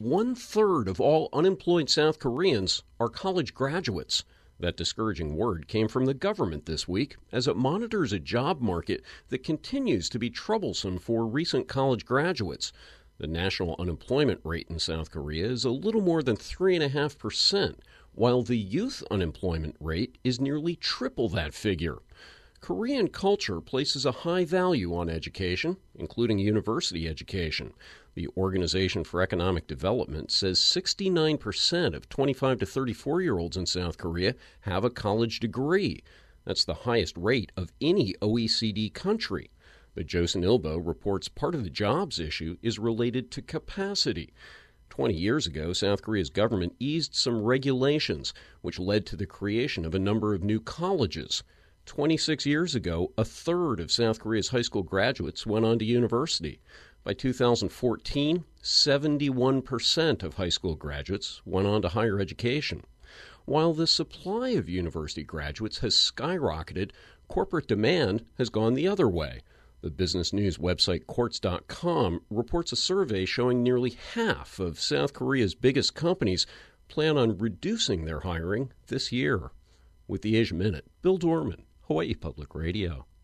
1/3 of all unemployed South Koreans are college graduates. That discouraging word came from the government this week as it monitors a job market that continues to be troublesome for recent college graduates. The national unemployment rate in South Korea is a little more than 3.5%, while the youth unemployment rate is nearly triple that figure. Korean culture places a high value on education, including university education. The Organization for Economic Development says 69% of 25 to 34-year-olds in South Korea have a college degree. That's the highest rate of any OECD country. But Josen Ilbo reports part of the jobs issue is related to capacity. 20 years ago, South Korea's government eased some regulations, which led to the creation of a number of new colleges. 26 years ago, 1/3 of South Korea's high school graduates went on to university. By 2014, 71% of high school graduates went on to higher education. While the supply of university graduates has skyrocketed, corporate demand has gone the other way. The business news website Quartz.com reports a survey showing nearly half of South Korea's biggest companies plan on reducing their hiring this year. With the Asia Minute, Bill Dorman, Hawaii Public Radio.